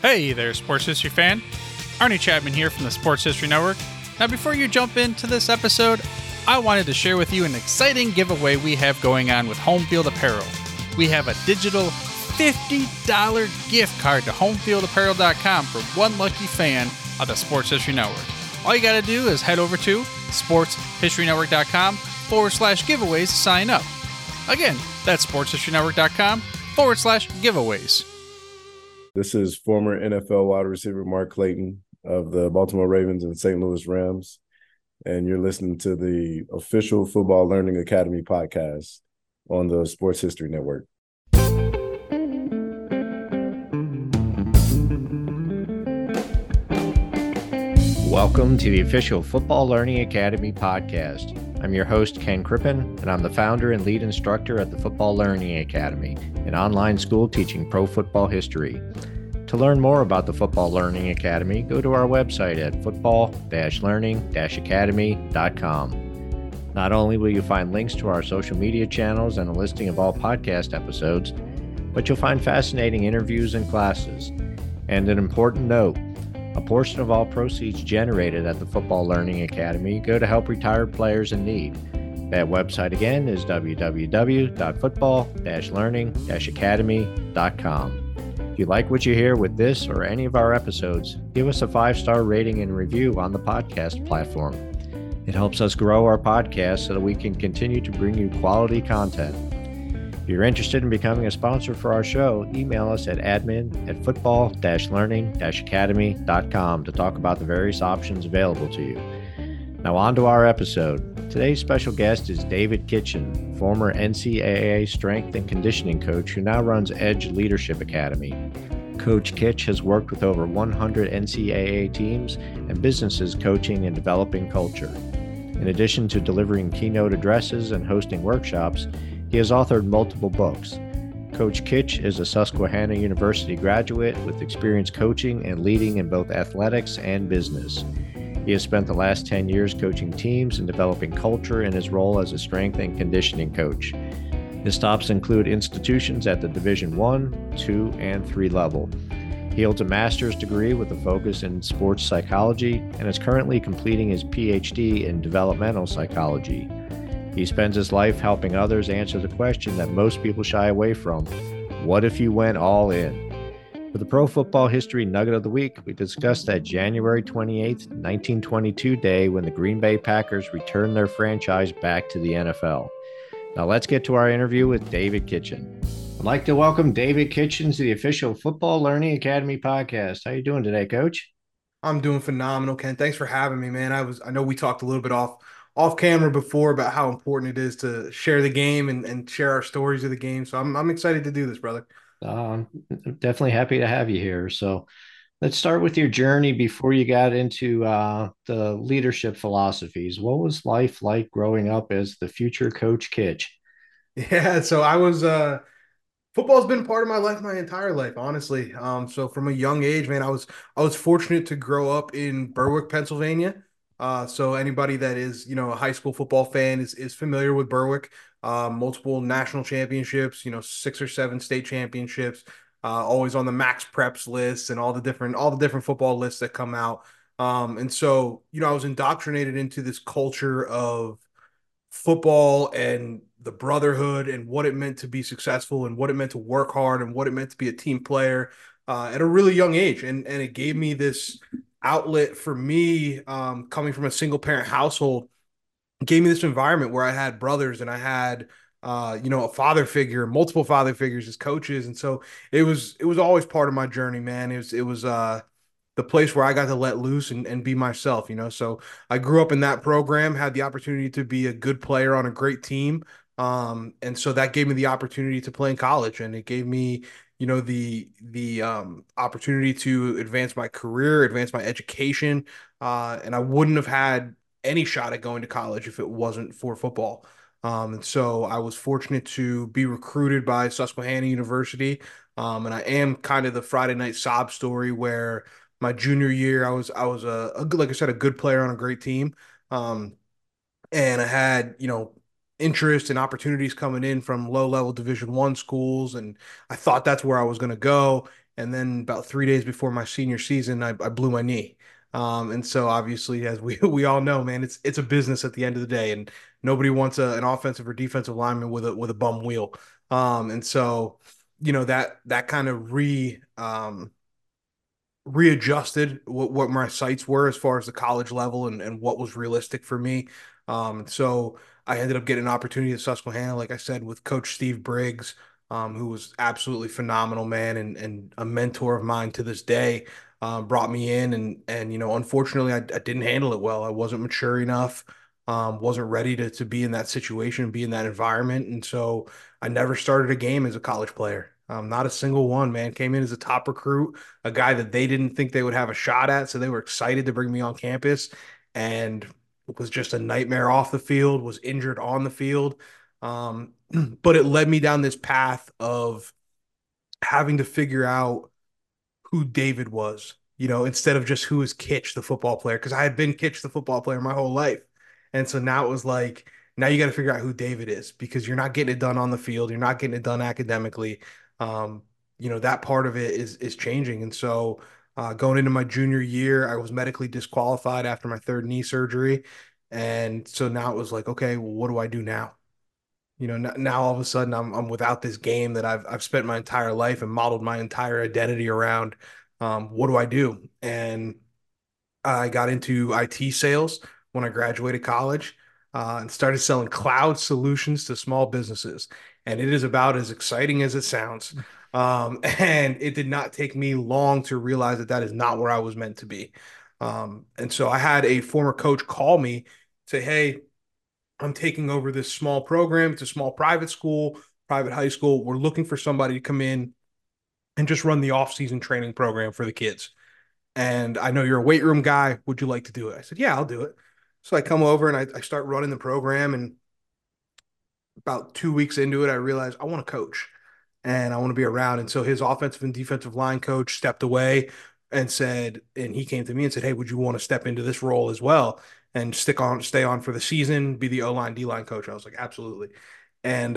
Hey there, sports history fan. Arnie Chapman here from the Sports History Network. Now, before you jump into this episode, I wanted to share with you an exciting giveaway we have going on with Home Field Apparel. We have a digital $50 gift card to homefieldapparel.com for one lucky fan of the Sports History Network. All you got to do is head over to sportshistorynetwork.com/giveaways to sign up. Again, that's sportshistorynetwork.com/giveaways. This is former NFL wide receiver Mark Clayton of the Baltimore Ravens and St. Louis Rams, and you're listening to the official Football Learning Academy podcast on the Sports History Network. Welcome to the official Football Learning Academy podcast. I'm your host, Ken Crippen, and I'm the founder and lead instructor at the Football Learning Academy, an online school teaching pro football history. To learn more about the Football Learning Academy, go to our website at football-learning-academy.com. Not only will you find links to our social media channels and a listing of all podcast episodes, but you'll find fascinating interviews and classes. And an important note, a portion of all proceeds generated at the Football Learning Academy go to help retired players in need. That website again is www.football-learning-academy.com. If you like what you hear with this or any of our episodes, give us a 5-star rating and review on the podcast platform. It helps us grow our podcast so that we can continue to bring you quality content. If you're interested in becoming a sponsor for our show, email us at admin@football-learning-academy.com to talk about the various options available to you. Now on to our episode. Today's special guest is David Kitchen, former NCAA strength and conditioning coach who now runs Edge Leadership Academy. Coach Kitch has worked with over 100 NCAA teams and businesses coaching and developing culture. In addition to delivering keynote addresses and hosting workshops, he has authored multiple books. Coach Kitch is a Susquehanna University graduate with experience coaching and leading in both athletics and business. He has spent the last 10 years coaching teams and developing culture in his role as a strength and conditioning coach. His stops include institutions at the Division I, II, and III level. He holds a master's degree with a focus in sports psychology and is currently completing his PhD in developmental psychology. He spends his life helping others answer the question that most people shy away from: what if you went all in? For the Pro Football History Nugget of the Week, we discussed that January 28, 1922 day when the Green Bay Packers returned their franchise back to the NFL. Now let's get to our interview with David Kitchen. I'd like to welcome David Kitchen to the official Football Learning Academy podcast. How you doing today, Coach? I'm doing phenomenal, Ken. Thanks for having me, man. I know we talked a little bit off camera before about how important it is to share the game and share our stories of the game. So I'm excited to do this, brother. I'm definitely happy to have you here. So let's start with your journey before you got into the leadership philosophies. What was life like growing up as the future Coach Kitch? Yeah, so I was football's been part of my life my entire life, honestly. So from a young age, man, I was fortunate to grow up in Berwick, Pennsylvania. So anybody that is, a high school football fan is familiar with Berwick. Multiple national championships, 6 or 7 state championships, always on the Max Preps list and all the different football lists that come out. And so, I was indoctrinated into this culture of football and the brotherhood and what it meant to be successful and what it meant to work hard and what it meant to be a team player at a really young age. And it gave me this outlet for me, coming from a single parent household, gave me this environment where I had brothers and I had a father figure, multiple father figures as coaches. And so it was always part of my journey, man. It was the place where I got to let loose and be myself, So I grew up in that program, had the opportunity to be a good player on a great team. And so that gave me the opportunity to play in college, and it gave me, the opportunity to advance my career, advance my education. And I wouldn't have had any shot at going to college if it wasn't for football. And so I was fortunate to be recruited by Susquehanna University. And I am kind of the Friday night sob story where my junior year, I was a good, like I said, a good player on a great team. And I had, interest and opportunities coming in from low level Division I schools. And I thought that's where I was going to go. And then about 3 days before my senior season, I blew my knee. And so obviously, as we all know, man, it's a business at the end of the day, and nobody wants an offensive or defensive lineman with a bum wheel. And so, that kind of readjusted what my sights were as far as the college level and what was realistic for me. So I ended up getting an opportunity at Susquehanna, like I said, with Coach Steve Briggs, who was absolutely phenomenal, man, and a mentor of mine to this day. Brought me in, and unfortunately, I didn't handle it well. I wasn't mature enough, wasn't ready to be in that situation, be in that environment, and so I never started a game as a college player. Not a single one, man. Came in as a top recruit, a guy that they didn't think they would have a shot at, so they were excited to bring me on campus, and it was just a nightmare off the field, was injured on the field. But it led me down this path of having to figure out who David was, instead of just who is Kitch, the football player, because I had been Kitch, the football player, my whole life. And so now it was like, now you got to figure out who David is because you're not getting it done on the field. You're not getting it done academically. Um, that part of it is changing. And so going into my junior year, I was medically disqualified after my third knee surgery. And so now it was like, okay, well, what do I do now? Now all of a sudden I'm without this game that I've spent my entire life and modeled my entire identity around. What do I do? And I got into IT sales when I graduated college, and started selling cloud solutions to small businesses. And it is about as exciting as it sounds. And it did not take me long to realize that that is not where I was meant to be. And so I had a former coach call me, say, "Hey, I'm taking over this small program. It's a small private school, private high school. We're looking for somebody to come in and just run the off-season training program for the kids. And I know you're a weight room guy. Would you like to do it?" I said, "Yeah, I'll do it." So I come over and I start running the program. And about 2 weeks into it, I realized I want to coach and I want to be around. And so his offensive and defensive line coach stepped away and he came to me and said, "Hey, would you want to step into this role as well and stay on for the season, be the O line, D line coach?" I was like, "Absolutely." And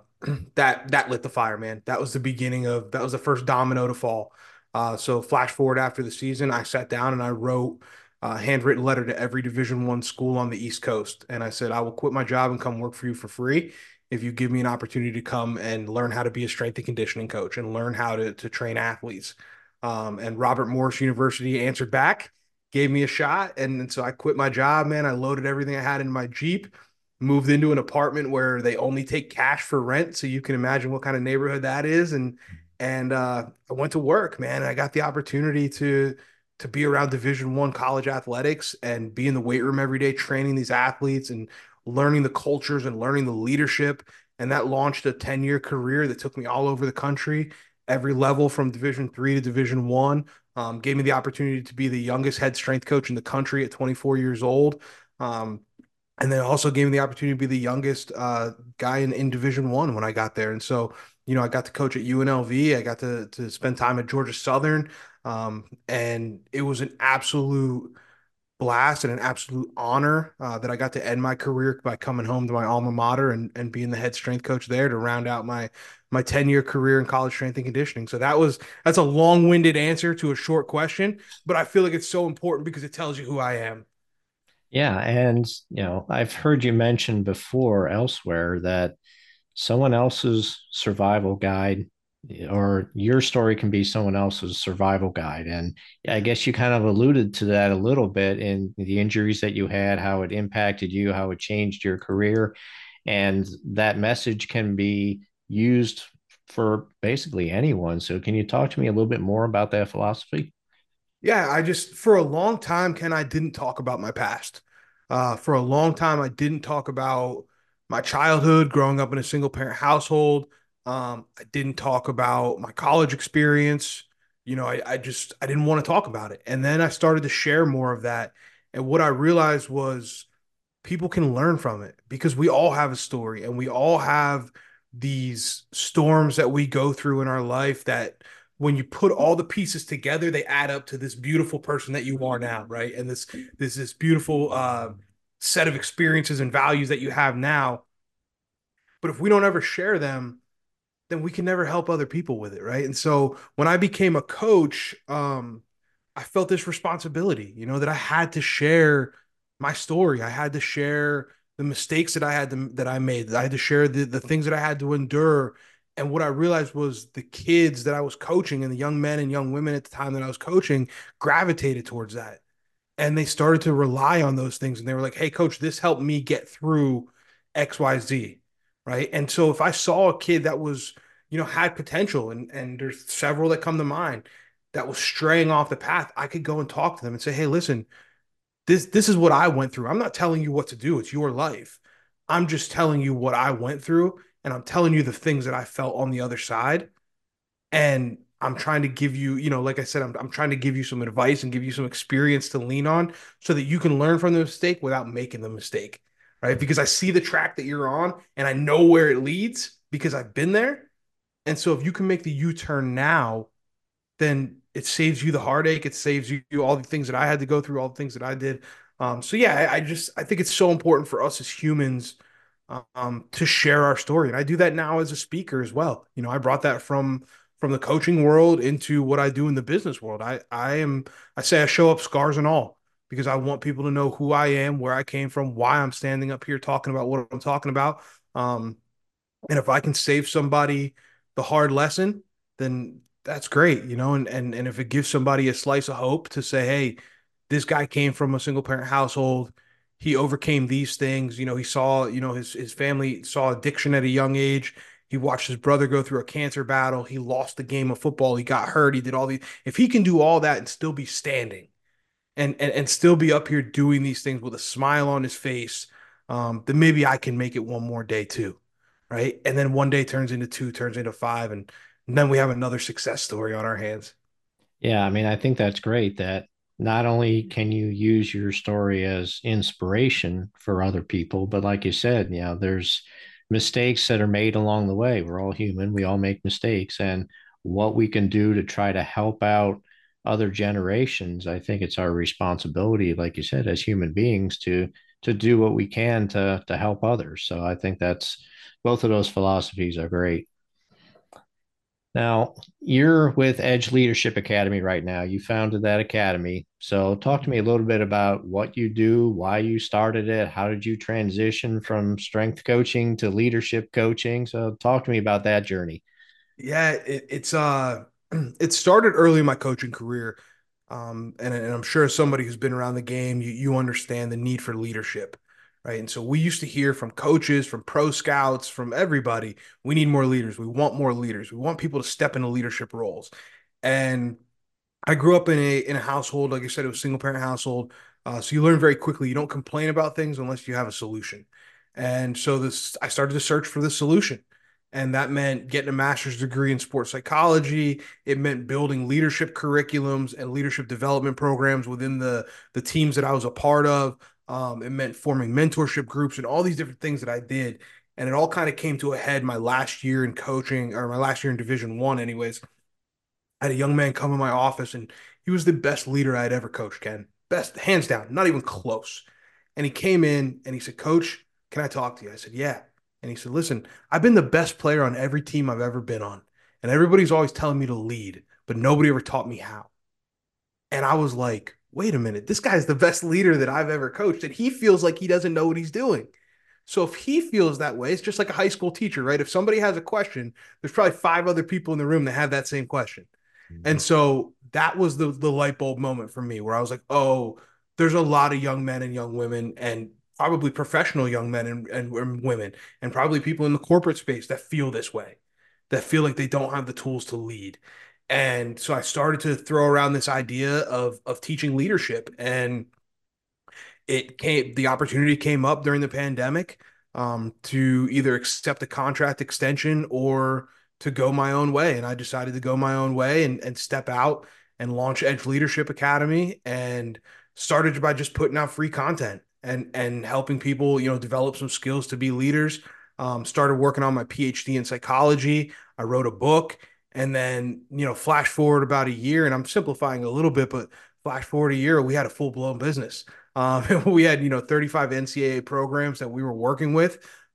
that lit the fire, man. That was the first domino to fall. So flash forward after the season, I sat down and I wrote a handwritten letter to every Division I school on the East Coast, and I said, "I will quit my job and come work for you for free if you give me an opportunity to come and learn how to be a strength and conditioning coach and learn how to train athletes." And Robert Morris University answered back, gave me a shot. And so I quit my job, man. I loaded everything I had in my Jeep, moved into an apartment where they only take cash for rent. So you can imagine what kind of neighborhood that is. And I went to work, man. I got the opportunity to be around Division I college athletics and be in the weight room every day, training these athletes and learning the cultures and learning the leadership. And that launched a 10-year career that took me all over the country, every level from Division III to Division I. Gave me the opportunity to be the youngest head strength coach in the country at 24 years old. And then also gave me the opportunity to be the youngest guy in Division I when I got there. And so, I got to coach at UNLV. I got to spend time at Georgia Southern. And it was an absolute blast and an absolute honor that I got to end my career by coming home to my alma mater and being the head strength coach there to round out my 10-year career in college strength and conditioning. So that's a long-winded answer to a short question, but I feel like it's so important because it tells you who I am. Yeah, and I've heard you mention before elsewhere that someone else's survival guide or your story can be someone else's survival guide. And yeah, I guess you kind of alluded to that a little bit in the injuries that you had, how it impacted you, how it changed your career. And that message can be used for basically anyone. So can you talk to me a little bit more about that philosophy? Yeah, for a long time, Ken, I didn't talk about my past. For a long time, I didn't talk about my childhood, growing up in a single parent household. I didn't talk about my college experience. I didn't want to talk about it. And then I started to share more of that. And what I realized was people can learn from it because we all have a story and we all have these storms that we go through in our life that when you put all the pieces together, they add up to this beautiful person that you are now, right? And this beautiful set of experiences and values that you have now. But if we don't ever share them, then we can never help other people with it, right? And so when I became a coach, I felt this responsibility, that I had to share my story. I had to share the mistakes that I made. I had to share the things that I had to endure. And what I realized was the kids that I was coaching and the young men and young women at the time that I was coaching gravitated towards that. And they started to rely on those things. And they were like, hey, coach, this helped me get through XYZ. Right. And so if I saw a kid that was, had potential, and there's several that come to mind that was straying off the path, I could go and talk to them and say, hey, listen, this is what I went through. I'm not telling you what to do. It's your life. I'm just telling you what I went through, and I'm telling you the things that I felt on the other side. And I'm trying to give you, like I said, I'm trying to give you some advice and give you some experience to lean on so that you can learn from the mistake without making the mistake, right? Because I see the track that you're on and I know where it leads because I've been there. And so if you can make the U-turn now, then it saves you the heartache. It saves you all the things that I had to go through, all the things that I did. So yeah, I think it's so important for us as humans to share our story, and I do that now as a speaker as well. I brought that from the coaching world into what I do in the business world. I say I show up scars and all because I want people to know who I am, where I came from, why I'm standing up here talking about what I'm talking about. Um, and if I can save somebody the hard lesson, then that's great, and if it gives somebody a slice of hope to say, hey, this guy came from a single parent household. He overcame these things. He saw, his family saw addiction at a young age. He watched his brother go through a cancer battle. He lost the game of football. He got hurt. He did all these. If he can do all that and still be standing and still be up here doing these things with a smile on his face, then maybe I can make it one more day too, right? And then one day turns into two, turns into five, and then we have another success story on our hands. Yeah, I mean, I think that's great that not only can you use your story as inspiration for other people, but like you said, there's mistakes that are made along the way. We're all human, we all make mistakes, and what we can do to try to help out other generations, I think it's our responsibility, like you said, as human beings to do what we can to help others. So I think that's both of those philosophies are great. Now, you're with Edge Leadership Academy right now. You founded that academy. So, talk to me a little bit about what you do, why you started it, how did you transition from strength coaching to leadership coaching? So, talk to me about that journey. Yeah, it started early in my coaching career. And I'm sure as somebody who's been around the game, you understand the need for leadership, right? And so we used to hear from coaches, from pro scouts, from everybody, we need more leaders. We want more leaders. We want people to step into leadership roles. And I grew up in a household, like I said, it was a single parent household. So you learn very quickly. You don't complain about things unless you have a solution. And so I started to search for the solution. And that meant getting a master's degree in sports psychology. It meant building leadership curriculums and leadership development programs within the teams that I was a part of. It meant forming mentorship groups and all these different things that I did. And it all kind of came to a head my last year in coaching, or my last year in Division One, anyways. I had a young man come in my office, and he was the best leader I had ever coached, Ken. Best, hands down, not even close. And he came in and he said, Coach, can I talk to you? I said, yeah. And he said, listen, I've been the best player on every team I've ever been on. And everybody's always telling me to lead, but nobody ever taught me how. And I was like, wait a minute, this guy's the best leader that I've ever coached. And he feels like he doesn't know what he's doing. So if he feels that way, it's just like a high school teacher, right? If somebody has a question, there's probably five other people in the room that have that same question. And Mhm. so that was the light bulb moment for me where I was like, oh, there's a lot of young men and young women, and probably professional young men and women, and probably people in the corporate space that feel this way, that feel like they don't have the tools to lead. And so I started to throw around this idea of teaching leadership. And the opportunity came up during the pandemic, to either accept a contract extension or to go my own way. And I decided to go my own way and step out and launch Edge Leadership Academy, and started by just putting out free content and helping people, develop some skills to be leaders. Started working on my PhD in psychology. I wrote a book, and then, flash forward about a year, and I'm simplifying a little bit, but flash forward a year, we had a full blown business. We had, 35 NCAA programs that we were working with.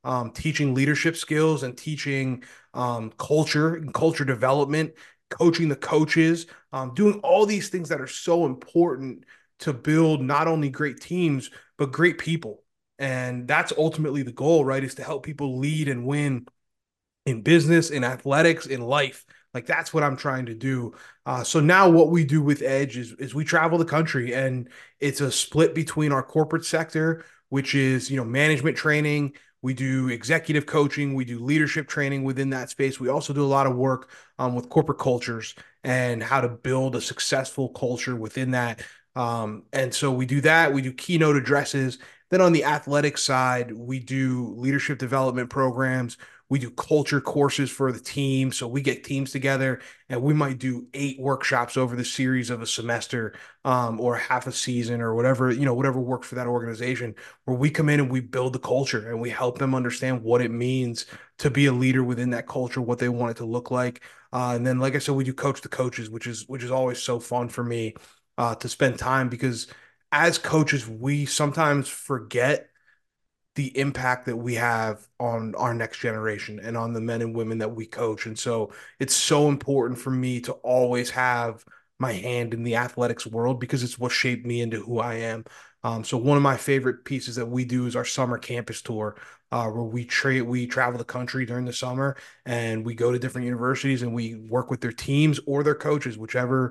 teaching leadership skills and teaching culture and culture development, coaching the coaches, doing all these things that are so important to build not only great teams, but great people. And that's ultimately the goal, right? Is to help people lead and win in business, in athletics, in life. Like that's what I'm trying to do. So now what we do with Edge is we travel the country, and it's a split between our corporate sector, which is, management training. We do executive coaching. We do leadership training within that space. We also do a lot of work with corporate cultures and how to build a successful culture within that. And so we do that. We do keynote addresses. Then on the athletic side, we do leadership development programs. We do culture courses for the team. So we get teams together and we might do 8 workshops over the series of a semester, or half a season, or whatever, whatever works for that organization, where we come in and we build the culture and we help them understand what it means to be a leader within that culture, what they want it to look like. And then, like I said, we do coach the coaches, which is always so fun for me to spend time, because as coaches, we sometimes forget the impact that we have on our next generation and on the men and women that we coach. And so it's so important for me to always have my hand in the athletics world, because it's what shaped me into who I am. So one of my favorite pieces that we do is our summer campus tour, where we travel the country during the summer, and we go to different universities and we work with their teams or their coaches, whichever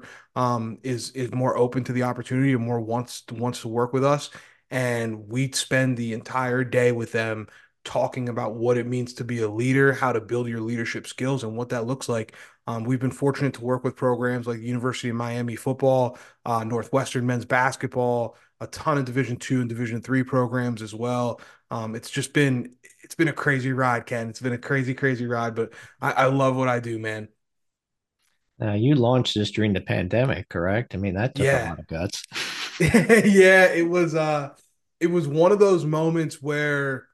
is more open to the opportunity or more wants to work with us, and we'd spend the entire day with them talking about what it means to be a leader, how to build your leadership skills, and what that looks like. We've been fortunate to work with programs like the University of Miami football, Northwestern men's basketball, a ton of Division II and Division III programs as well. It's been a crazy ride, Ken. It's been a crazy, crazy ride, but I love what I do, man. Now, you launched this during the pandemic, correct? I mean, that took a Yeah. lot of guts. Yeah, it was one of those moments where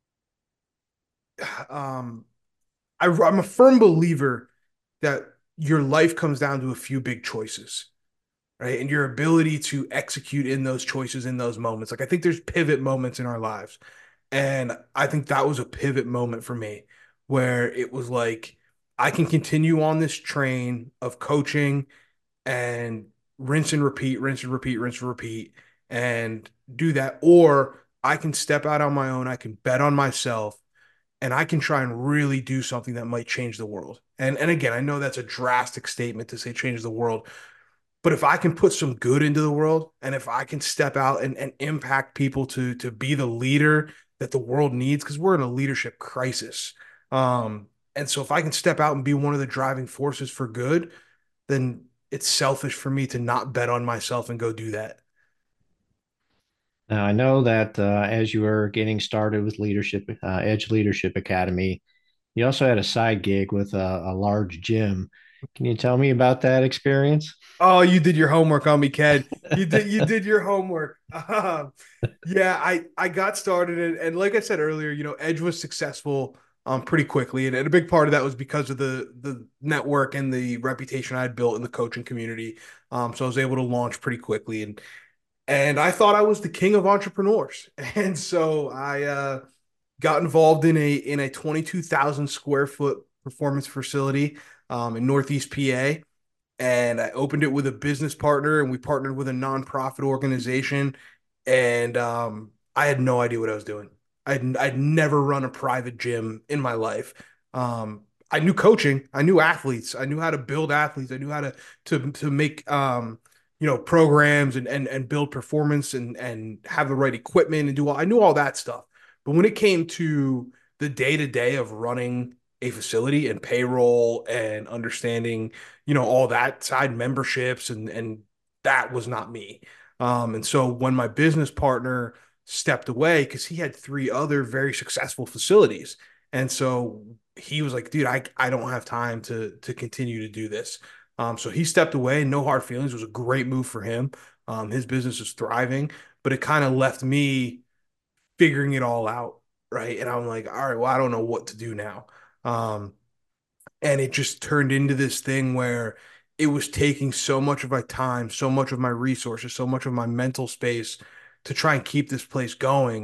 um I'm a firm believer that your life comes down to a few big choices, right? And your ability to execute in those choices in those moments. Like I think there's pivot moments in our lives. And I think that was a pivot moment for me, where it was like I can continue on this train of coaching and rinse and repeat, rinse and repeat, rinse and repeat, and do that. Or I can step out on my own. I can bet on myself, and I can try and really do something that might change the world. And again, I know that's a drastic statement to say change the world, but if I can put some good into the world, and if I can step out and impact people to be the leader that the world needs, because we're in a leadership crisis. And so if I can step out and be one of the driving forces for good, then it's selfish for me to not bet on myself and go do that. Now, I know that as you were getting started with leadership, Edge Leadership Academy, you also had a side gig with a large gym. Can you tell me about that experience? Oh, you did your homework on me, Ken. You did your homework. Yeah, I got started, and like I said earlier, Edge was successful pretty quickly, and a big part of that was because of the network and the reputation I had built in the coaching community. So I was able to launch pretty quickly, and I thought I was the king of entrepreneurs, and so I got involved in a 22,000 square foot performance facility in Northeast PA, and I opened it with a business partner, and we partnered with a nonprofit organization, and I had no idea what I was doing. I'd never run a private gym in my life. I knew coaching, I knew athletes, I knew how to build athletes, I knew how to make programs and build performance and have the right equipment and do all. I knew all that stuff, but when it came to the day to day of running a facility and payroll and understanding all that side memberships and that was not me. And so when my business partner stepped away, because he had 3 other very successful facilities, and so he was like, dude, I don't have time to continue to do this. So he stepped away. No hard feelings. It was a great move for him. His business is thriving, but it kind of left me figuring it all out, right? And I'm like, all right, well, I don't know what to do now. Um, and it just turned into this thing where it was taking so much of my time, so much of my resources, so much of my mental space to try and keep this place going,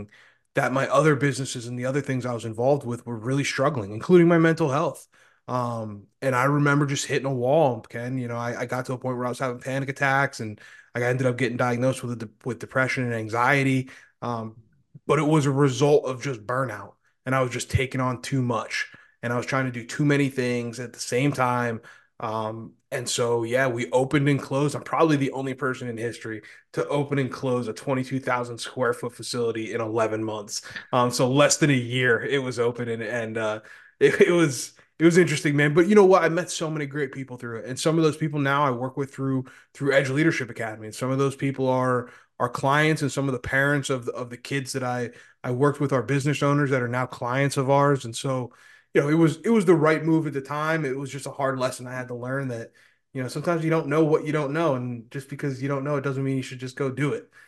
that my other businesses and the other things I was involved with were really struggling, including my mental health. And I remember just hitting a wall, Ken. I got to a point where I was having panic attacks, and I ended up getting diagnosed with depression and anxiety. Um, but it was a result of just burnout, and I was just taking on too much, and I was trying to do too many things at the same time. And so, yeah, we opened and closed. I'm probably the only person in history to open and close a 22,000 square foot facility in 11 months. So less than a year it was open, and it was interesting, man. But you know what? I met so many great people through it, and some of those people now I work with through Edge Leadership Academy, and some of those people are clients, and some of the parents of the kids that I worked with are business owners that are now clients of ours, and so it was the right move at the time. It was just a hard lesson I had to learn that sometimes you don't know what you don't know, and just because you don't know it doesn't mean you should just go do it.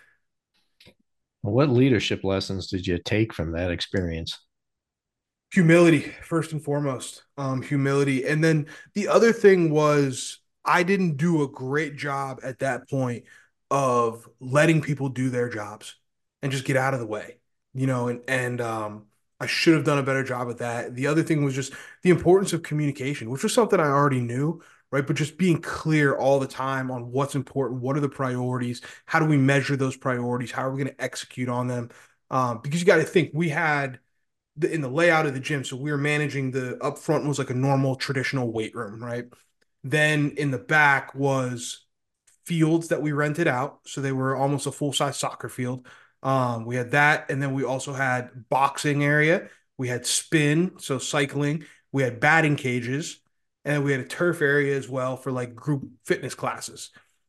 What leadership lessons did you take from that experience? Humility, first and foremost. Humility. And then the other thing was I didn't do a great job at that point of letting people do their jobs and just get out of the way. And I should have done a better job at that. The other thing was just the importance of communication, which was something I already knew, right? But just being clear all the time on what's important, what are the priorities, how do we measure those priorities, how are we going to execute on them? Because you got to think we had in the layout of the gym. So we were managing the up front was like a normal traditional weight room, right? Then in the back was fields that we rented out. So they were almost a full size soccer field. We had that. And then we also had boxing area. We had spin, so cycling. We had batting cages. And we had a turf area as well for like group fitness classes.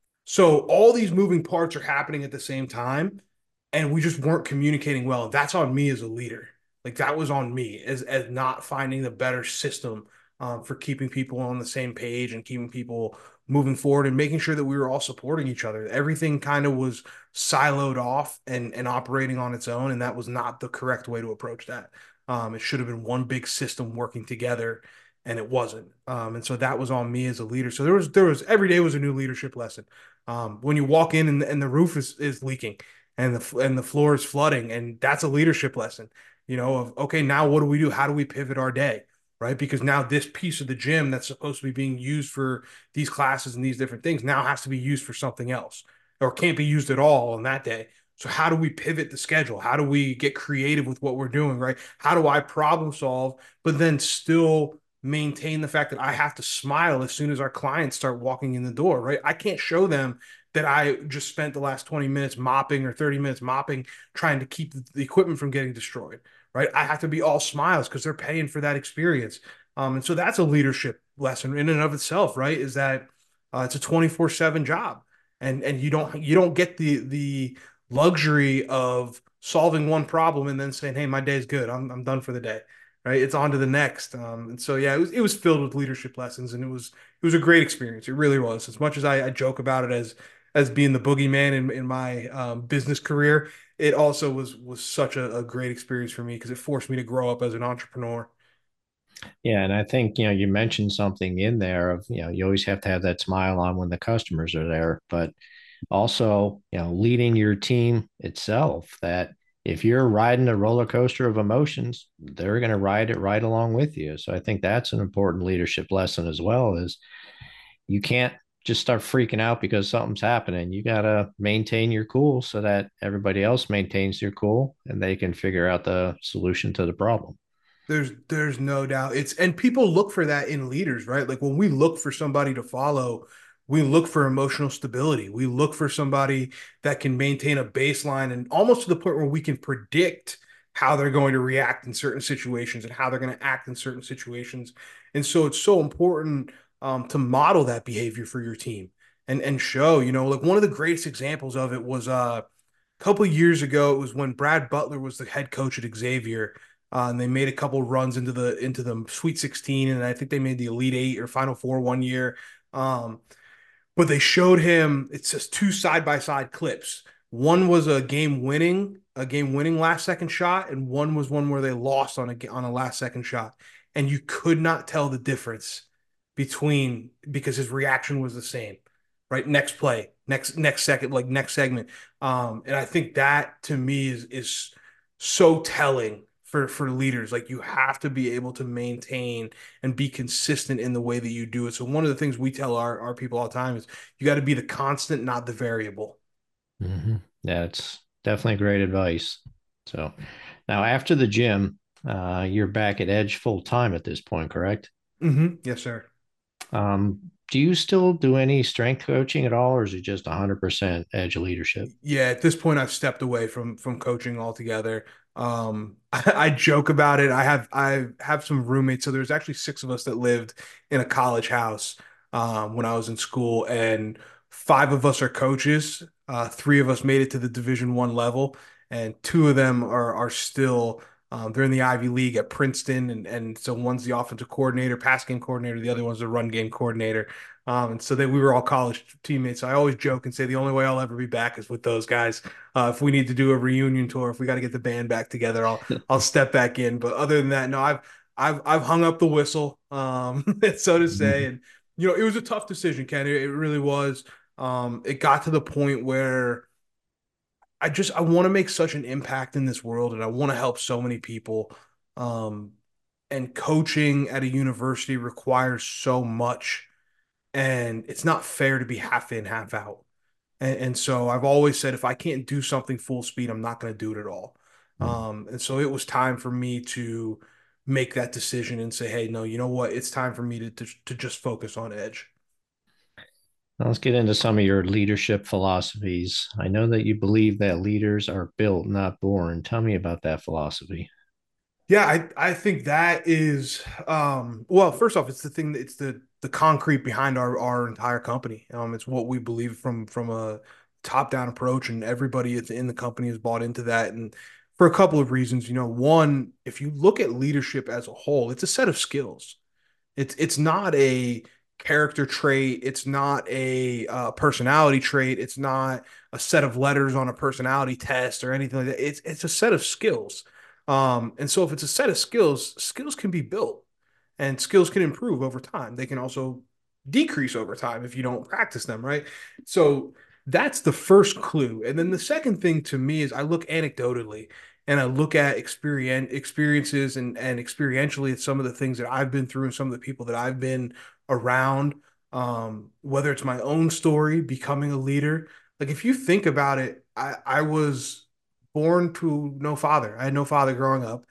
So all these moving parts are happening at the same time, and we just weren't communicating well. And that's on me as a leader. Like that was on me as not finding the better system for keeping people on the same page and keeping people moving forward and making sure that we were all supporting each other. Everything kind of was siloed off and operating on its own, and that was not the correct way to approach that. It should have been one big system working together, and it wasn't. And so that was on me as a leader. So there was every day was a new leadership lesson. When you walk in and the roof is leaking and the floor is flooding, and that's a leadership lesson. Of okay, now what do we do? How do we pivot our day? Right? Because now this piece of the gym that's supposed to be being used for these classes and these different things now has to be used for something else or can't be used at all on that day. So how do we pivot the schedule? How do we get creative with what we're doing, right? How do I problem solve, but then still maintain the fact that I have to smile as soon as our clients start walking in the door, right? I can't show them that I just spent the last 20 minutes mopping or 30 minutes mopping, trying to keep the equipment from getting destroyed, right? I have to be all smiles because they're paying for that experience. And so that's a leadership lesson in and of itself, right? Is that it's a 24/7 job, and you don't get the luxury of solving one problem and then saying, "Hey, my day's good. I'm done for the day." Right? It's on to the next. And so yeah, it was filled with leadership lessons, and it was a great experience. It really was. As much as I joke about it as being the boogeyman in my business career, it also was such a great experience for me because it forced me to grow up as an entrepreneur. Yeah, and I think you mentioned something in there of you always have to have that smile on when the customers are there, but also leading your team itself. That if you're riding a roller coaster of emotions, they're going to ride it right along with you. So I think that's an important leadership lesson as well. Is you can't just start freaking out because something's happening. You got to maintain your cool so that everybody else maintains their cool and they can figure out the solution to the problem. There's no doubt. And people look for that in leaders, right? Like when we look for somebody to follow, we look for emotional stability. We look for somebody that can maintain a baseline and almost to the point where we can predict how they're going to react in certain situations and how they're going to act in certain situations. And so it's so important to model that behavior for your team and show, like one of the greatest examples of it was a couple of years ago. It was when Brad Butler was the head coach at Xavier. And they made a couple runs into the Sweet 16, and I think they made the Elite Eight or Final Four one year. Um, but they showed him. It's just two side by side clips. One was a game winning last second shot, and one was one where they lost on a last second shot, and you could not tell the difference between because his reaction was the same. Right, next play, next second, like next segment. And I think that to me is so telling for leaders. Like, you have to be able to maintain and be consistent in the way that you do it. So one of the things we tell our people all the time is you got to be the constant, not the variable. Mm-hmm. Yeah, it's definitely great advice. So now after the gym, you're back at Edge full time at this point, correct? Yes, sir. Do you still do any strength coaching at all, or is it just 100% Edge leadership? Yeah, at this point, I've stepped away from coaching altogether. I joke about it. I have some roommates. So there's actually six of us that lived in a college house when I was in school, and five of us are coaches. Three of us made it to the Division I level, and two of them are still they're in the Ivy League at Princeton, and so one's the offensive coordinator, pass game coordinator, the other one's the run game coordinator. And so that we were all college teammates. So I always joke and say the only way I'll ever be back is with those guys. If we need to do a reunion tour, if we got to get the band back together, I'll step back in. But other than that, no, I've hung up the whistle, so to say. And it was a tough decision, Ken. It really was. It got to the point where I want to make such an impact in this world, and I want to help so many people. Um, and coaching at a university requires so much, and it's not fair to be half in, half out. And so I've always said if I can't do something full speed, I'm not going to do it at all. And so it was time for me to make that decision and say, hey, no, you know what? It's time for me to just focus on Edge. Now let's get into some of your leadership philosophies. I know that you believe that leaders are built, not born. Tell me about that philosophy. Yeah, I think that is well, first off, it's the thing it's the concrete behind our entire company. It's what we believe from a top-down approach, and everybody that's in the company has bought into that. And for a couple of reasons, one, if you look at leadership as a whole, it's a set of skills. It's not a character trait. It's not a personality trait. It's not a set of letters on a personality test or anything like that. It's a set of skills. And so if it's a set of skills, skills can be built and skills can improve over time. They can also decrease over time if you don't practice them, right? So that's the first clue. And then the second thing to me is I look anecdotally and I look at experiences and experientially at some of the things that I've been through and some of the people that I've been around. Whether it's my own story, becoming a leader. Like, if you think about it, I was born to no father. I had no father growing up.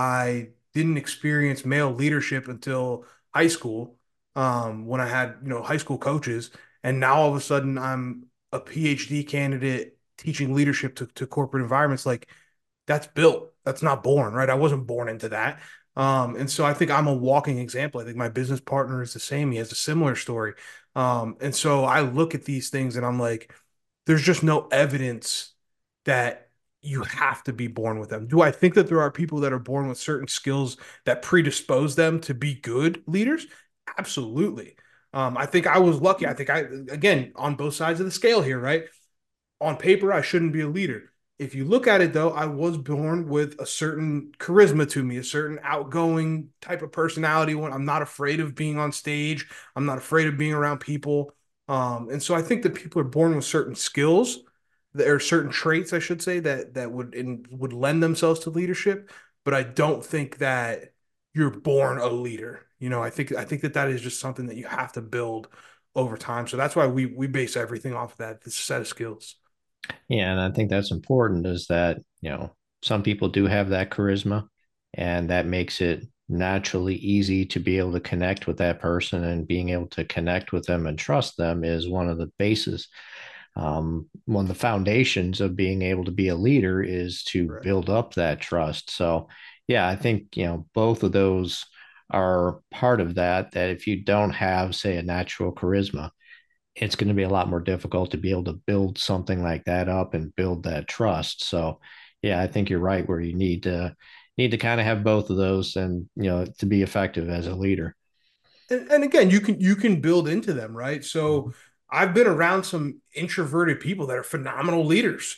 I didn't experience male leadership until high school, when I had, high school coaches. And now all of a sudden I'm a PhD candidate teaching leadership to corporate environments. Like, that's built. That's not born, right? I wasn't born into that. And so I think I'm a walking example. I think my business partner is the same. He has a similar story. And so I look at these things and I'm like, there's just no evidence that you have to be born with them. Do I think that there are people that are born with certain skills that predispose them to be good leaders? Absolutely. I think I was lucky. I think again, on both sides of the scale here, right? On paper, I shouldn't be a leader. If you look at it, though, I was born with a certain charisma to me, a certain outgoing type of personality. When I'm not afraid of being on stage, I'm not afraid of being around people. And so I think that people are born with certain skills. There are certain traits, I should say, that would lend themselves to leadership. But I don't think that you're born a leader. I think that is just something that you have to build over time. So that's why we base everything off of that, this set of skills. Yeah, and I think that's important is that, some people do have that charisma and that makes it naturally easy to be able to connect with that person, and being able to connect with them and trust them is one of the bases. One of the foundations of being able to be a leader is to Right. build up that trust. So, yeah, I think, both of those are part of that, that if you don't have, say, a natural charisma, it's going to be a lot more difficult to be able to build something like that up and build that trust. So, yeah, I think you're right where you need to kind of have both of those, and to be effective as a leader. And again, you can build into them, right? So I've been around some introverted people that are phenomenal leaders.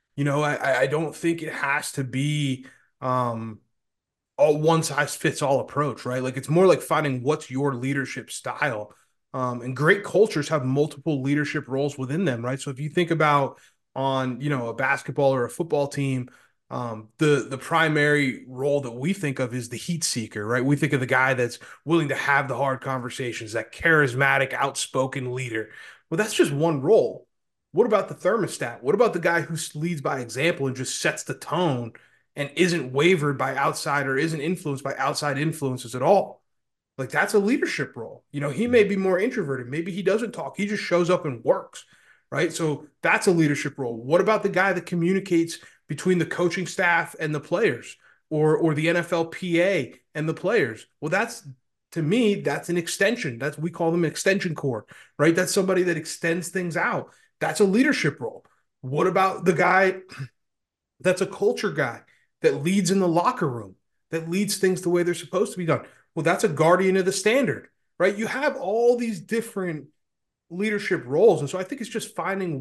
I don't think it has to be um a one size fits all approach, right? Like, it's more like finding what's your leadership style. And great cultures have multiple leadership roles within them, right? So if you think about on, a basketball or a football team, The primary role that we think of is the heat seeker, right? We think of the guy that's willing to have the hard conversations, that charismatic, outspoken leader. Well, that's just one role. What about the thermostat? What about the guy who leads by example and just sets the tone and isn't wavered by outside or isn't influenced by outside influences at all? Like that's a leadership role. He may be more introverted. Maybe he doesn't talk. He just shows up and works, right? So that's a leadership role. What about the guy that communicates between the coaching staff and the players, or the NFL PA and the players? Well, that's to me, that's an extension. That's we call them an extension cord, right? That's somebody that extends things out. That's a leadership role. What about the guy that's a culture guy that leads in the locker room, that leads things the way they're supposed to be done? Well, that's a guardian of the standard, right? You have all these different leadership roles. And so I think it's just finding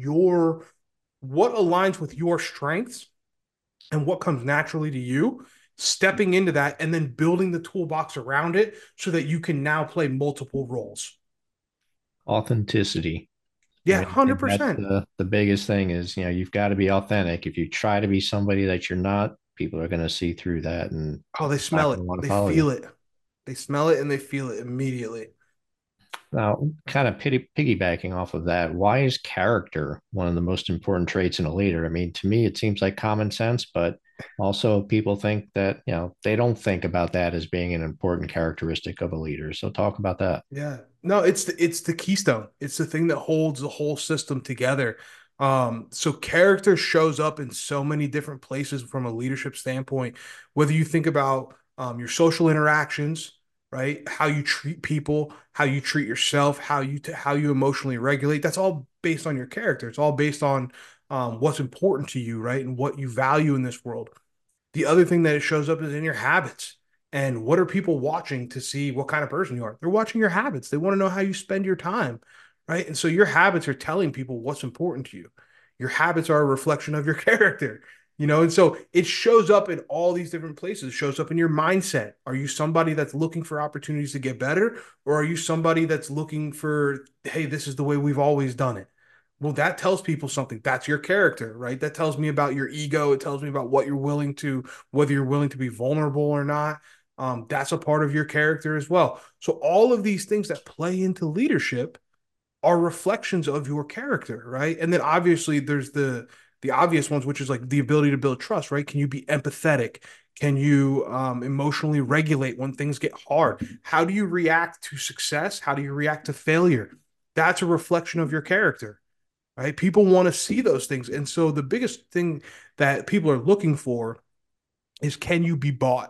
what aligns with your strengths and what comes naturally to you, stepping into that and then building the toolbox around it so that you can now play multiple roles. Authenticity. Yeah, I mean, I think that's 100%. the biggest thing is, you've got to be authentic. If you try to be somebody that you're not, people are going to see through that and Oh, they not smell going it. to want to They follow you. feel it. They smell it and they feel it immediately. Now, kind of piggybacking off of that, why is character one of the most important traits in a leader? I mean, to me, it seems like common sense, but also people think that, they don't think about that as being an important characteristic of a leader. So talk about that. Yeah. No, it's the keystone. It's the thing that holds the whole system together. So character shows up in so many different places from a leadership standpoint, whether you think about your social interactions, right? How you treat people, how you treat yourself, how you emotionally regulate. That's all based on your character. It's all based on what's important to you, right? And what you value in this world. The other thing that it shows up is in your habits. And what are people watching to see what kind of person you are? They're watching your habits. They want to know how you spend your time, right? And so your habits are telling people what's important to you. Your habits are a reflection of your character. And so it shows up in all these different places. It shows up in your mindset. Are you somebody that's looking for opportunities to get better? Or are you somebody that's looking for, hey, this is the way we've always done it? Well, that tells people something. That's your character, right? That tells me about your ego. It tells me about whether you're willing to be vulnerable or not. That's a part of your character as well. So all of these things that play into leadership are reflections of your character, right? And then obviously there's the obvious ones, which is like the ability to build trust, right? Can you be empathetic? Can you emotionally regulate when things get hard? How do you react to success? How do you react to failure? That's a reflection of your character, right? People want to see those things. And so the biggest thing that people are looking for is, can you be bought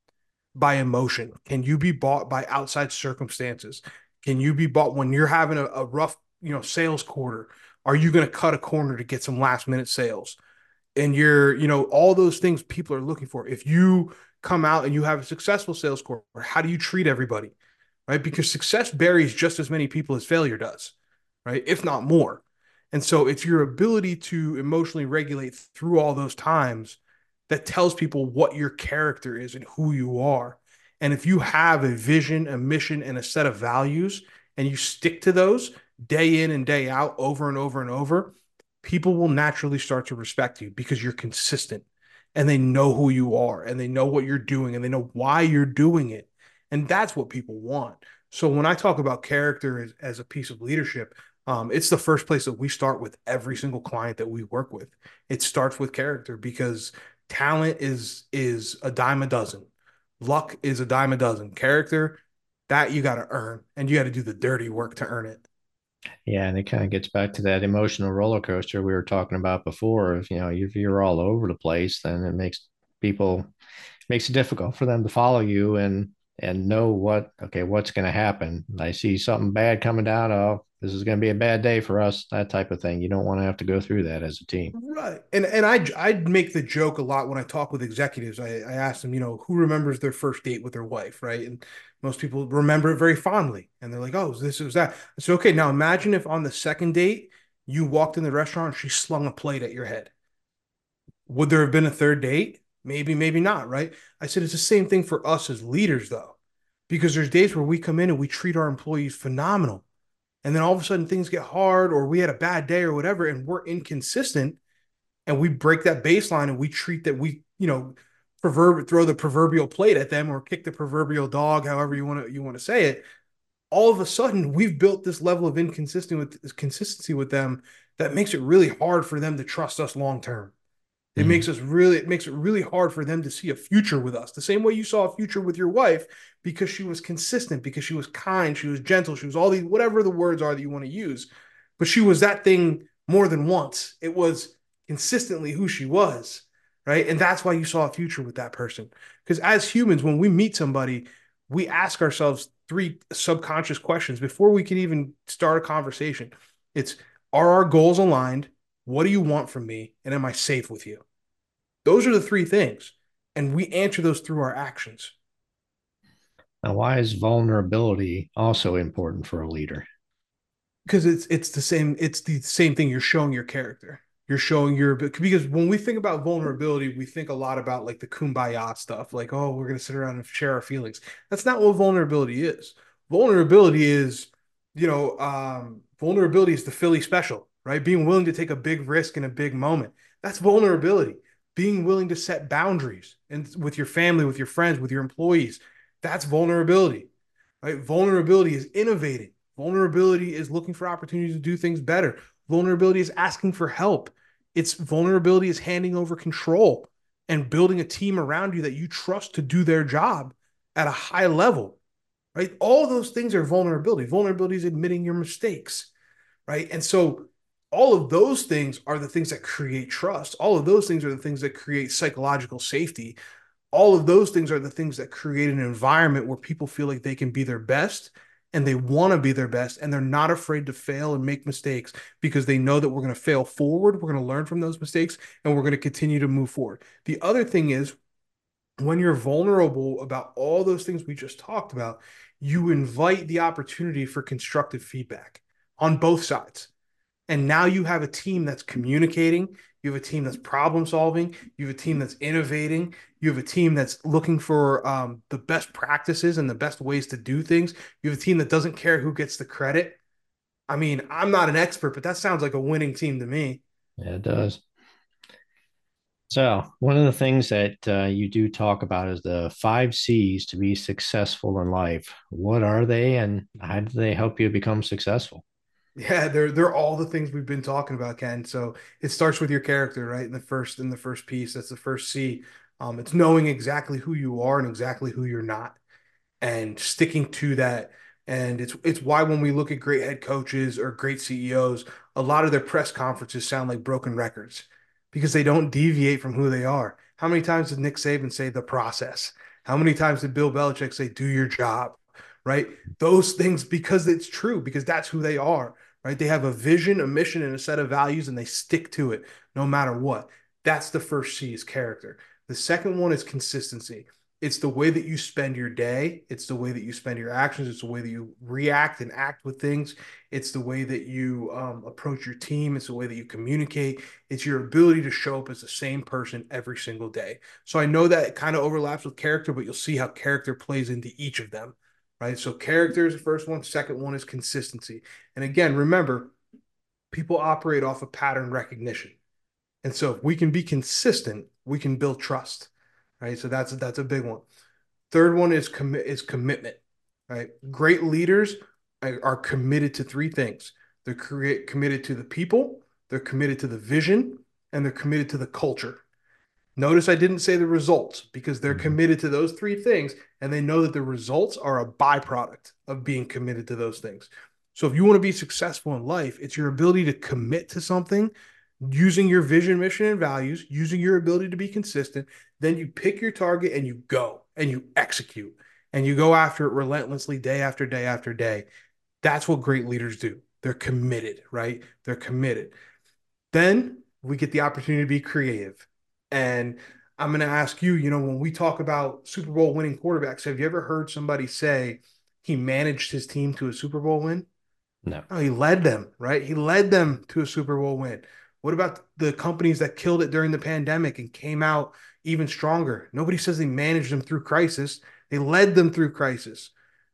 by emotion? Can you be bought by outside circumstances? Can you be bought when you're having a rough, sales quarter? Are you going to cut a corner to get some last minute sales? And all those things people are looking for. If you come out and you have a successful sales quarter, how do you treat everybody? Right? Because success buries just as many people as failure does, right? If not more. And so it's your ability to emotionally regulate through all those times that tells people what your character is and who you are. And if you have a vision, a mission, and a set of values, and you stick to those day in and day out over and over and over, people will naturally start to respect you because you're consistent and they know who you are and they know what you're doing and they know why you're doing it. And that's what people want. So when I talk about character as a piece of leadership, it's the first place that we start with every single client that we work with. It starts with character because talent is a dime a dozen. Luck is a dime a dozen. Character, that you got to earn, and you got to do the dirty work to earn it. Yeah, and it kind of gets back to that emotional roller coaster we were talking about before. If you're all over the place, then it makes it difficult for them to follow you and know what's going to happen. I see something bad coming down. Oh, this is going to be a bad day for us. That type of thing. You don't want to have to go through that as a team. Right. And I'd make the joke a lot when I talk with executives. I ask them, who remembers their first date with their wife, right? And most people remember it very fondly. And they're like, oh, this is that. I said, okay, now imagine if on the second date you walked in the restaurant and she slung a plate at your head. Would there have been a third date? Maybe, maybe not, right? I said it's the same thing for us as leaders, though, because there's days where we come in and we treat our employees phenomenal. And then all of a sudden things get hard or we had a bad day or whatever, and we're inconsistent. and we break that baseline and we treat that we, throw the proverbial plate at them or kick the proverbial dog, however you want to say it. All of a sudden, we've built this level of consistency with them that makes it really hard for them to trust us long term. It makes it really hard for them to see a future with us. The same way you saw a future with your wife because she was consistent, because she was kind, she was gentle, she was all these, whatever the words are that you want to use. But she was that thing more than once. It was consistently who she was, right? And that's why you saw a future with that person. Because as humans, when we meet somebody, we ask ourselves three subconscious questions before we can even start a conversation. It's, are our goals aligned? What do you want from me? And am I safe with you? Those are the three things. And we answer those through our actions. Now, why is vulnerability also important for a leader? Because it's the same thing. You're showing your character. You're showing because when we think about vulnerability, we think a lot about like the kumbaya stuff, like, oh, we're gonna sit around and share our feelings. That's not what vulnerability is. Vulnerability is, vulnerability is the Philly special, right? Being willing to take a big risk in a big moment. That's vulnerability. Being willing to set boundaries and with your family, with your friends, with your employees. That's vulnerability, right? Vulnerability is innovating. Vulnerability is looking for opportunities to do things better. Vulnerability is asking for help. It's vulnerability is handing over control and building a team around you that you trust to do their job at a high level, right? All those things are vulnerability. Vulnerability is admitting your mistakes, right? And so all of those things are the things that create trust. All of those things are the things that create psychological safety. All of those things are the things that create an environment where people feel like they can be their best and they want to be their best and they're not afraid to fail and make mistakes because they know that we're going to fail forward. We're going to learn from those mistakes and we're going to continue to move forward. The other thing is when you're vulnerable about all those things we just talked about, you invite the opportunity for constructive feedback on both sides. And now you have a team that's communicating. You have a team that's problem solving. You have a team that's innovating. You have a team that's looking for the best practices and the best ways to do things. You have a team that doesn't care who gets the credit. I mean, I'm not an expert, but that sounds like a winning team to me. Yeah, it does. So, one of the things that you do talk about is the 5 C's to be successful in life. What are they and how do they help you become successful? Yeah, they're all the things we've been talking about, Ken. So it starts with your character, right? In the first piece, that's the first C. It's knowing exactly who you are and exactly who you're not, and sticking to that. And it's why when we look at great head coaches or great CEOs, a lot of their press conferences sound like broken records because they don't deviate from who they are. How many times did Nick Saban say the process? How many times did Bill Belichick say do your job? Right? Those things, because it's true, because that's who they are, right? They have a vision, a mission, and a set of values, and they stick to it no matter what. That's the first C is character. The second one is consistency. It's the way that you spend your day. It's the way that you spend your actions. It's the way that you react and act with things. It's the way that you approach your team. It's the way that you communicate. It's your ability to show up as the same person every single day. So I know that it kind of overlaps with character, but you'll see how character plays into each of them, right? So character is the first one. Second one is consistency. And again, remember, people operate off of pattern recognition. And so if we can be consistent, we can build trust, right? So that's a big one. Third one is commitment, right? Great leaders are committed to three things. They're committed to the people, they're committed to the vision, and they're committed to the culture. Notice I didn't say the results because they're committed to those three things and they know that the results are a byproduct of being committed to those things. So if you want to be successful in life, it's your ability to commit to something using your vision, mission, and values, using your ability to be consistent. Then you pick your target and you go and you execute and you go after it relentlessly day after day after day. That's what great leaders do. They're committed, right? They're committed. Then we get the opportunity to be creative. And I'm going to ask you, when we talk about Super Bowl winning quarterbacks, have you ever heard somebody say he managed his team to a Super Bowl win? No. No, he led them, right? He led them to a Super Bowl win. What about the companies that killed it during the pandemic and came out even stronger? Nobody says they managed them through crisis. They led them through crisis.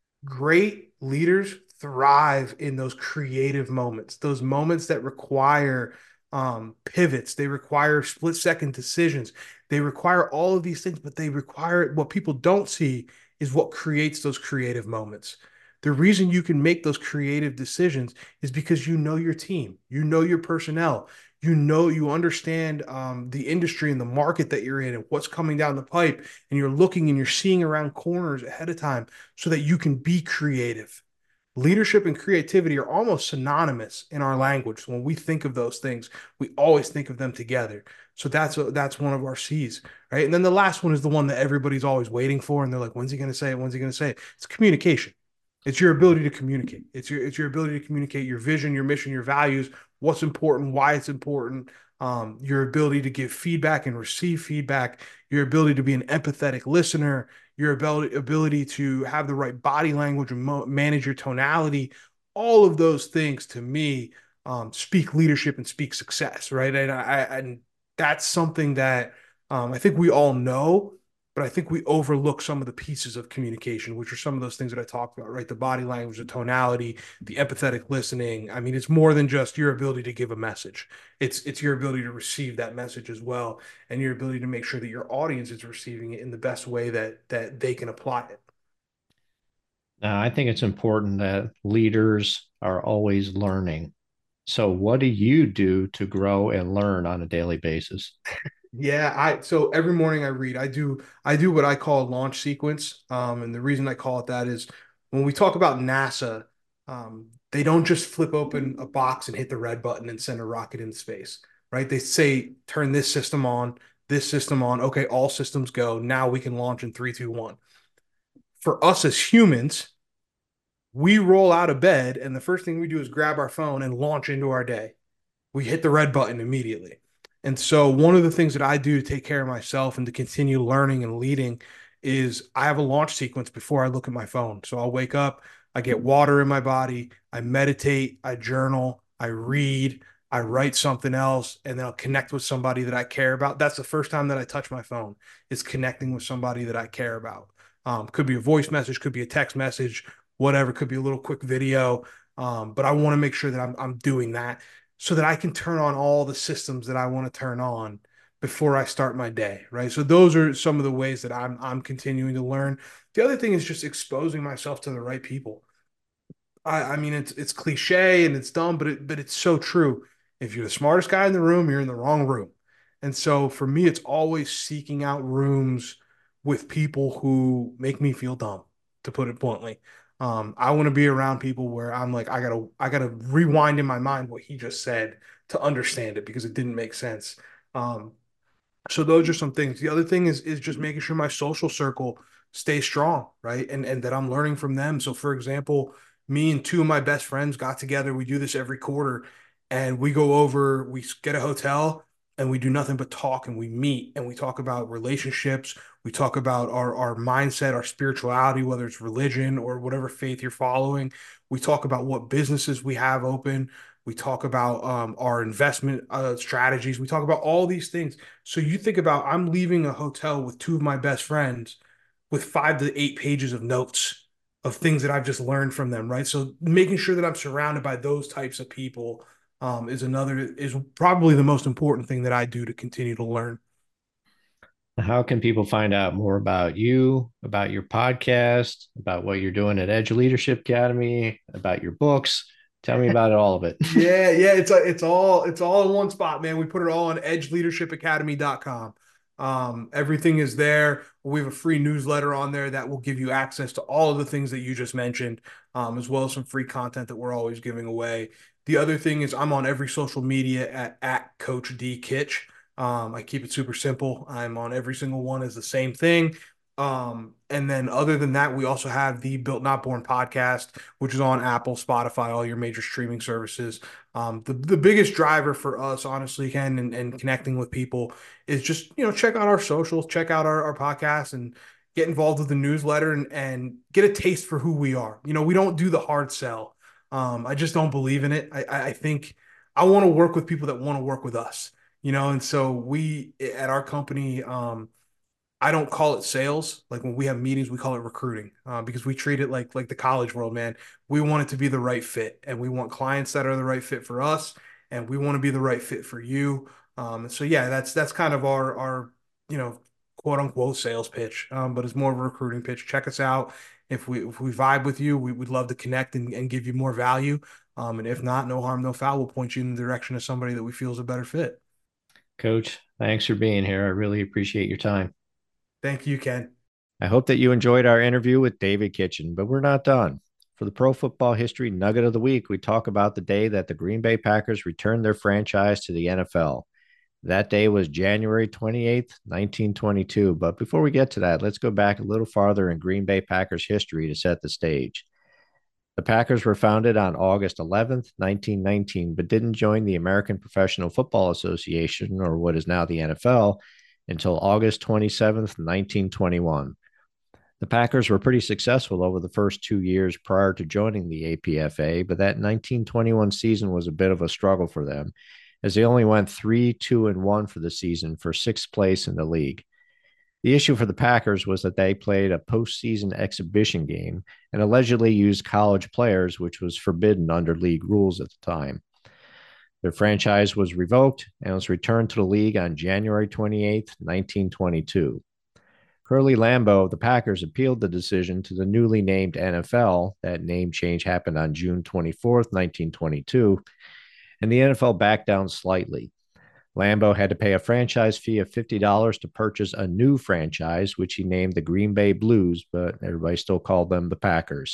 Great leaders thrive in those creative moments, those moments that require pivots. They require split-second decisions. They require all of these things, but they require what people don't see is what creates those creative moments. The reason you can make those creative decisions is because you know your team, you know your personnel, you understand the industry and the market that you're in and what's coming down the pipe, and you're looking and you're seeing around corners ahead of time so that you can be creative. Leadership and creativity are almost synonymous in our language. When we think of those things, we always think of them together. So that's one of our C's, right? And then the last one is the one that everybody's always waiting for, and they're like, "When's he going to say it? When's he going to say it?" It's communication. It's your ability to communicate. It's your ability to communicate your vision, your mission, your values, what's important, why it's important. Your ability to give feedback and receive feedback. Your ability to be an empathetic listener. Your ability to have the right body language and manage your tonality. All of those things to me speak leadership and speak success, right? And that's something that I think we all know, but I think we overlook some of the pieces of communication, which are some of those things that I talked about, right? The body language, the tonality, the empathetic listening. I mean, it's more than just your ability to give a message. It's your ability to receive that message as well, and your ability to make sure that your audience is receiving it in the best way that they can apply it. Now, I think it's important that leaders are always learning. So, what do you do to grow and learn on a daily basis? Yeah, I so every morning I read. I do what I call a launch sequence. And the reason I call it that is when we talk about NASA, they don't just flip open a box and hit the red button and send a rocket into space, right? They say turn this system on, this system on. Okay, all systems go. Now we can launch in three, two, one. For us as humans, we roll out of bed and the first thing we do is grab our phone and launch into our day. We hit the red button immediately. And so one of the things that I do to take care of myself and to continue learning and leading is I have a launch sequence before I look at my phone. So I'll wake up, I get water in my body, I meditate, I journal, I read, I write something else, and then I'll connect with somebody that I care about. That's the first time that I touch my phone, is connecting with somebody that I care about. Could be a voice message, could be a text message, whatever, could be a little quick video. But I want to make sure that I'm doing that so that I can turn on all the systems that I want to turn on before I start my day, right? So those are some of the ways that I'm continuing to learn. The other thing is just exposing myself to the right people. I mean it's cliche and it's dumb, but it's so true. If you're the smartest guy in the room, you're in the wrong room. And so for me, it's always seeking out rooms with people who make me feel dumb, to put it bluntly. I want to be around people where I'm like, I gotta rewind in my mind what he just said to understand it because it didn't make sense. Um, so those are some things. The other thing is just making sure my social circle stays strong, right? And that I'm learning from them. So for example, me and two of my best friends got together. We do this every quarter and we go over, we get a hotel and we do nothing but talk and we meet and we talk about relationships. We talk about our mindset, our spirituality, whether it's religion or whatever faith you're following. We talk about what businesses we have open. We talk about our investment strategies. We talk about all these things. So you think about I'm leaving a hotel with two of my best friends with 5 to 8 pages of notes of things that I've just learned from them, right? So making sure that I'm surrounded by those types of people is probably the most important thing that I do to continue to learn. How can people find out more about you, about your podcast, about what you're doing at Edge Leadership Academy, about your books? Tell me about all of it. Yeah, it's all in one spot, man. We put it all on edgeleadershipacademy.com. Everything is there. We have a free newsletter on there that will give you access to all of the things that you just mentioned, as well as some free content that we're always giving away. The other thing is I'm on every social media at Coach D Kitch. I keep it super simple. I'm on every single one as the same thing. And then other than that, we also have the Built Not Born podcast, which is on Apple, Spotify, all your major streaming services. The biggest driver for us, honestly, Ken, and connecting with people is just, check out our socials, check out our podcast and get involved with the newsletter and get a taste for who we are. We don't do the hard sell. I just don't believe in it. I think I want to work with people that want to work with us, and so we at our company, I don't call it sales. Like when we have meetings, we call it recruiting because we treat it like the college world, man. We want it to be the right fit, and we want clients that are the right fit for us, and we want to be the right fit for you. So yeah, that's kind of our quote unquote sales pitch, but it's more of a recruiting pitch. Check us out. If we vibe with you, we'd love to connect and give you more value. And if not, no harm, no foul. We'll point you in the direction of somebody that we feel is a better fit. Coach, thanks for being here. I really appreciate your time. Thank you, Ken. I hope that you enjoyed our interview with David Kitchen, but we're not done. For the Pro Football History Nugget of the Week, we talk about the day that the Green Bay Packers returned their franchise to the NFL. That day was January 28th, 1922. But before we get to that, let's go back a little farther in Green Bay Packers history to set the stage. The Packers were founded on August 11th, 1919, but didn't join the American Professional Football Association, or what is now the NFL, until August 27th, 1921. The Packers were pretty successful over the first 2 years prior to joining the APFA, but that 1921 season was a bit of a struggle for them, as they only went 3-2-1 for the season for sixth place in the league. The issue for the Packers was that they played a postseason exhibition game and allegedly used college players, which was forbidden under league rules at the time. Their franchise was revoked and was returned to the league on January 28, 1922. Curly Lambeau of the Packers appealed the decision to the newly named NFL. That name change happened on June 24, 1922, and the NFL backed down slightly. Lambeau had to pay a franchise fee of $50 to purchase a new franchise, which he named the Green Bay Blues, but everybody still called them the Packers.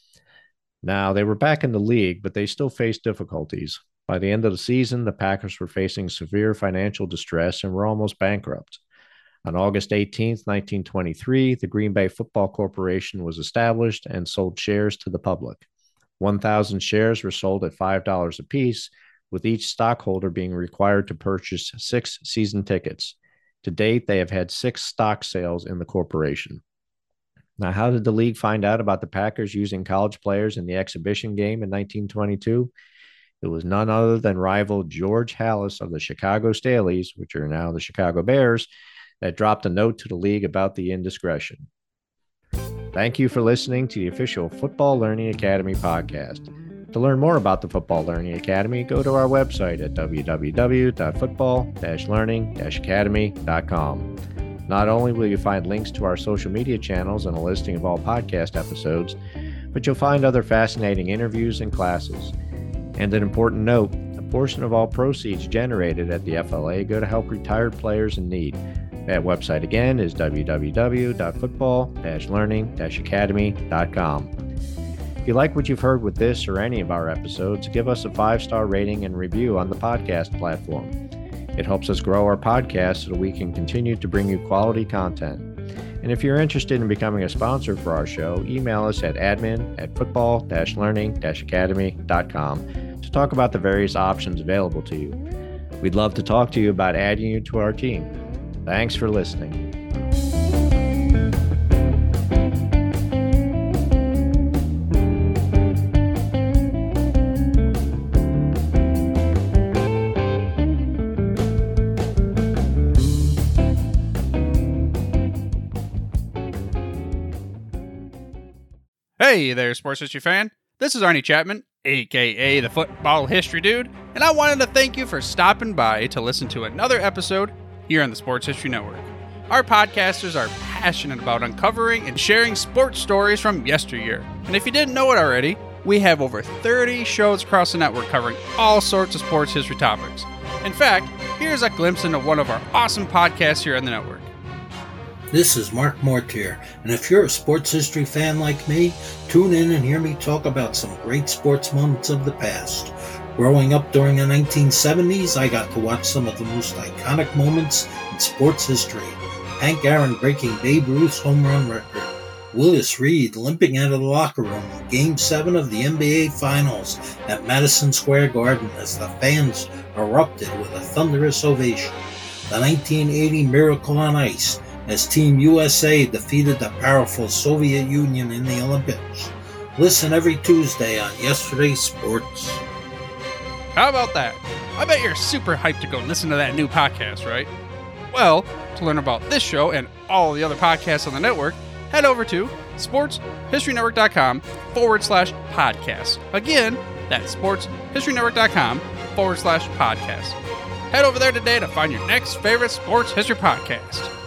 Now, they were back in the league, but they still faced difficulties. By the end of the season, the Packers were facing severe financial distress and were almost bankrupt. On August 18, 1923, the Green Bay Football Corporation was established and sold shares to the public. 1,000 shares were sold at $5 apiece, with each stockholder being required to purchase 6 season tickets. To date, they have had 6 stock sales in the corporation. Now, how did the league find out about the Packers using college players in the exhibition game in 1922? It was none other than rival George Halas of the Chicago Staleys, which are now the Chicago Bears, that dropped a note to the league about the indiscretion. Thank you for listening to the official Football Learning Academy podcast. To learn more about the Football Learning Academy, go to our website at www.football-learning-academy.com. Not only will you find links to our social media channels and a listing of all podcast episodes, but you'll find other fascinating interviews and classes. And an important note, a portion of all proceeds generated at the FLA go to help retired players in need. That website again is www.football-learning-academy.com. If you like what you've heard with this or any of our episodes, give us a 5-star rating and review on the podcast platform. It helps us grow our podcast so that we can continue to bring you quality content. And if you're interested in becoming a sponsor for our show, email us at admin@football-learning-academy.com to talk about the various options available to you. We'd love to talk to you about adding you to our team. Thanks for listening. Hey there, sports history fan. This is Arnie Chapman, aka the Football History Dude, and I wanted to thank you for stopping by to listen to another episode here on the Sports History Network. Our podcasters are passionate about uncovering and sharing sports stories from yesteryear. And if you didn't know it already, we have over 30 shows across the network covering all sorts of sports history topics. In fact, here's a glimpse into one of our awesome podcasts here on the network. This is Mark Mortier, and if you're a sports history fan like me, tune in and hear me talk about some great sports moments of the past. Growing up during the 1970s, I got to watch some of the most iconic moments in sports history. Hank Aaron breaking Babe Ruth's home run record. Willis Reed limping out of the locker room in Game 7 of the NBA Finals at Madison Square Garden as the fans erupted with a thunderous ovation. The 1980 Miracle on Ice as Team USA defeated the powerful Soviet Union in the Olympics. Listen every Tuesday on Yesterday's Sports. How about that? I bet you're super hyped to go listen to that new podcast, right? Well, to learn about this show and all the other podcasts on the network, head over to sportshistorynetwork.com/podcasts. Again, that's sportshistorynetwork.com sportshistory.com/podcast. Head over there today to find your next favorite sports history podcast.